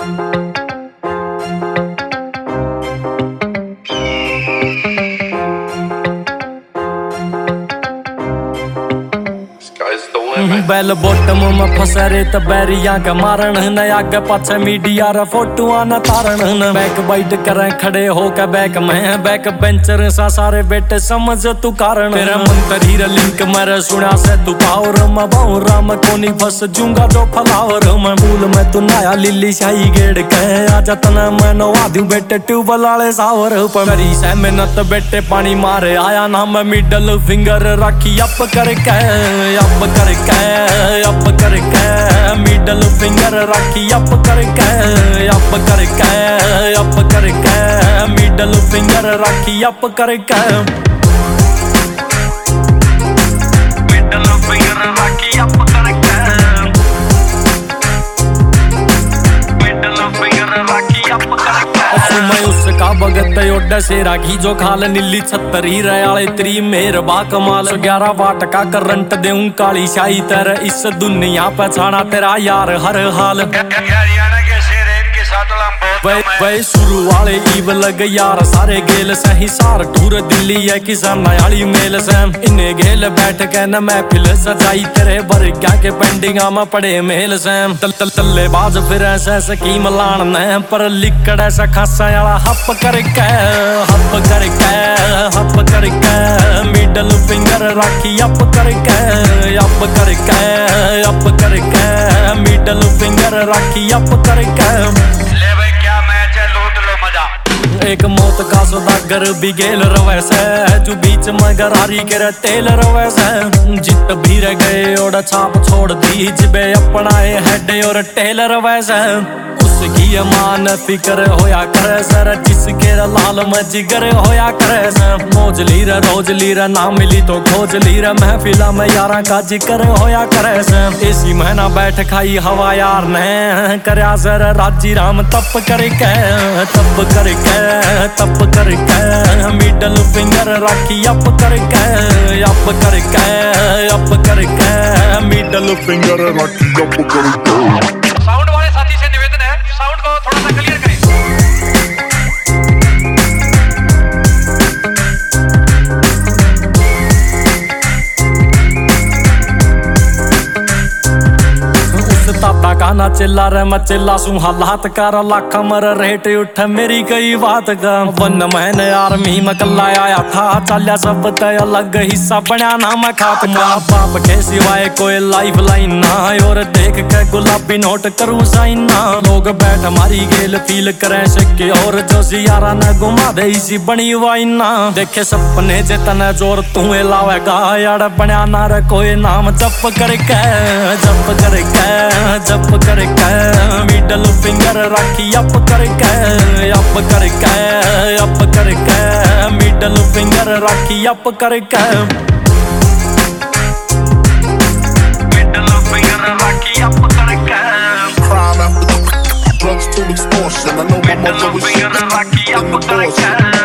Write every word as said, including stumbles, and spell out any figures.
Bell bottom में फंसे रे त बैरिया के मारण न आगे पाछे मीडिया रे फोटोआ न तारण न बैक बाइट करे खड़े होके बैक में बैक बेंचर सा सारे बेटे समझ तू कारण तेरा मंतरी रे लिंक मेरे सुना से तू पावर में बाऊ राम कोनी फंस जूंगा जो फलावर में मूल में तू नया लिली शाही गेड़ के आजा तना मैं नवा दूं बेटे ट्यूबल वाले सावर पर मेरी से मेहनत बेटे पानी मारे आया ना मैं मिडल फिंगर राखी अप करके अप करके अप करके मिडल फिंगर राखी अप करके अप करके अप करके मिडल फिंगर राखी अप करके मिडल फिंगर राखी अप करके मिडल फिंगर राखी अप करके मैं उसका भगत ओडा सेरा घी जो खाल नीली छतरी रयाले त्री मेर बा कमाल ग्यारह वाट का करंट देऊं काली शाही तर इस दुनिया पे छाना तेरा यार हर हाल वही शुरू वाले ईव लग यार सारे गेल से हिसार टूर दिल्ली है किसान नयाली मेल से इन्हें गेल बैठ के न महफिल सजाई तेरे बर क्या के पेंडिंगा में पड़े मेल से तल तल तल्ले बाज फिर ऐसे स्कीम लान न पर लिकड़ ऐसा खासा याला हप करके हप करके हप करके मिडल फिंगर राखी अप करके अप करके अप करके मिडल फिंगर राखी अप करके एक मौत का सौदागर भी गेल रवे से जो बीच में गरारी के तेल रवे से जित भी रह गए और छाप छोड़ दी जिबे अपनाए हेड और टेल रवे से उसकी मान फिकर होया करे सर जिसके लाल में जिगर होया करे सर मौज लीर रोज लीर ना मिली तो खोज लीर महफिला में यारा का जिक्र होया करे सर इसी महीना बैठ खाई हवा यार ने करया सर राजी राम तप करके तप करके तप करके मिडल फिंगर राखी अप करके अप करके अप करके मिडल फिंगर राखी अप करके। साउंड वाले साथी से निवेदन है साउंड को थोड़ा सा क्लियर करें। ताता गाना चिल्ला रे मैं चिल्ला सू हालात कर लाख मर रेट उठ मेरी कई बात का वन महीने आर्मी में कल्ला आया था चालिया सब तय अलग हिस्सा बना ना मैं खात माँ बाप के सिवाय कोई लाइफ लाइन ना और देख के गुलाबी नोट करूँ साइन ना लोग बैठ मारी गेल फील करें शक्के और जो सियारा न घुमा दे इसी बनी वाइन ना देखे सपने जितने जोर तू लावेगा यार बना ना रे कोई नाम जप करके जप करके जप करके मिडल फिंगर राखी अप करके अप करके अप करके मिडल फिंगर राखी अप करके मिडल फिंगर राखी अप करके Crime after drugs to extortion. I know my mother was middle finger राखी अप करके